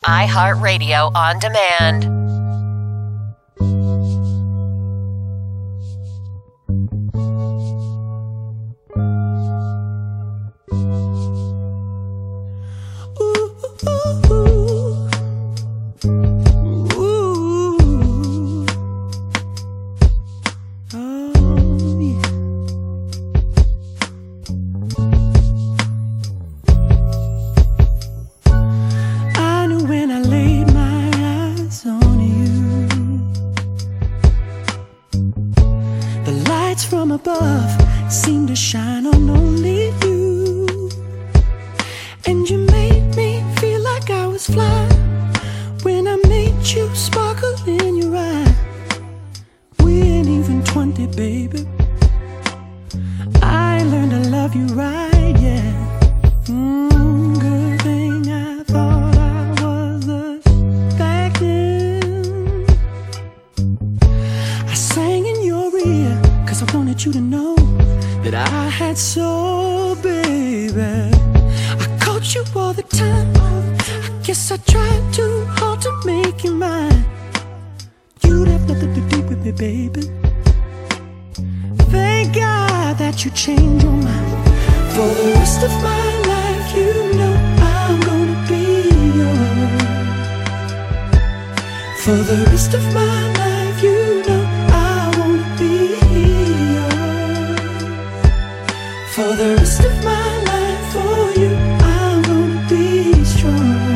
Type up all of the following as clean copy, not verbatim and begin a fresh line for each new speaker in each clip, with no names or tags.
iHeartRadio On Demand.
From above seemed to shine on only you, and you made me feel like I was flying when I made you sparkle in your eye. We ain't even 20, baby. I learned to love you right, yeah. Good thing I thought I was the back then. I sang in your ear, 'cause I wanted you to know that I had soul, baby. I called you all the time. I guess I tried too hard to make you mine. You'd have nothing to do with me, baby. Thank God that you changed your mind. For the rest of my life, you know I'm gonna be yours. For the rest of my life, you know for the rest of my life, for you, I'm gonna be strong.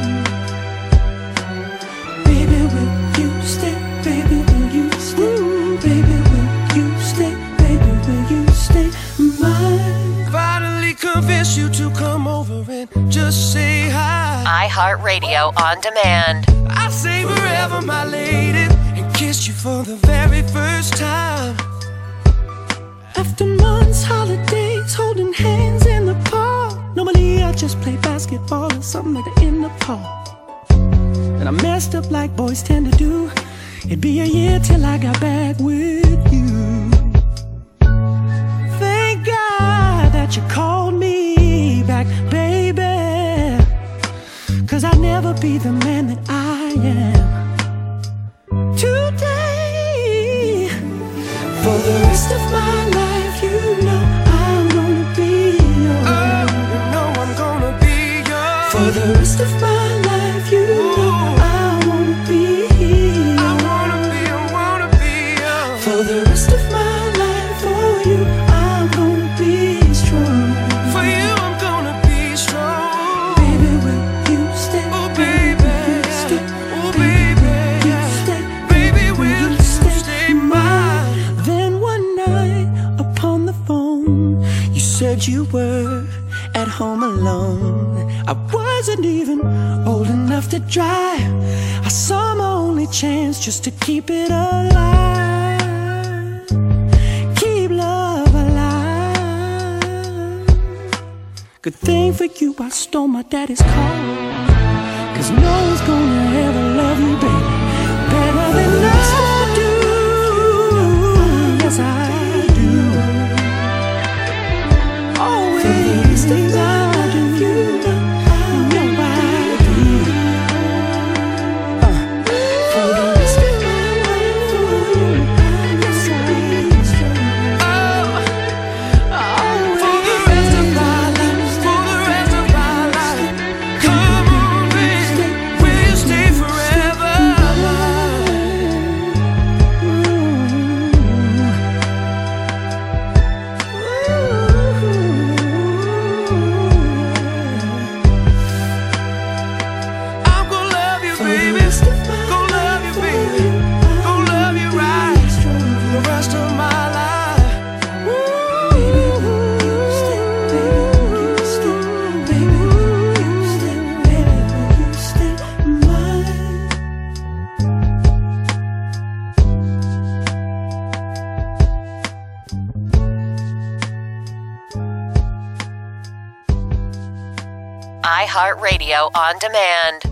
Baby, will you stay? Baby, will you stay? Baby, will you stay? Baby, will you stay mine?
Finally convince you to come over and just say hi.
iHeartRadio On Demand.
I'll say forever, my lady, and kiss you for the very first time.
After months, holidays, holding hands in the park. Normally I just play basketball or something like that in the park. And I messed up like boys tend to do. It'd be a year till I got back with you. Thank God that you called me back, baby, 'cause I'll never be the man that I am today. For the rest of my life, you know I'm gonna be yours.
You know I'm gonna be yours.
For the rest of my life, you know I wanna be yours.
I wanna be yours.
For the rest of my life, for you, I'm gonna be strong.
For you, I'm gonna be strong.
Baby, will you stay?
Oh, baby.
Stay.
Oh, baby.
Will you stay?
Baby, will you stay mine?
Then one night upon the phone, you said you were at home alone. I wasn't even old enough to drive. I saw my only chance just to keep it alive. Keep love alive. Good thing for you I stole my daddy's car, 'cause no one's gonna ever love you, baby, better than I do. Yes, I do. Always things I do, you know I do. For the rest of my life, for you, yes, I do.
For the rest of my life, for the rest of my life. Come on, baby, will you stay forever? I'm gonna love you, baby. Gonna love you, baby. Gonna love you right for the rest of my life.
iHeartRadio On Demand.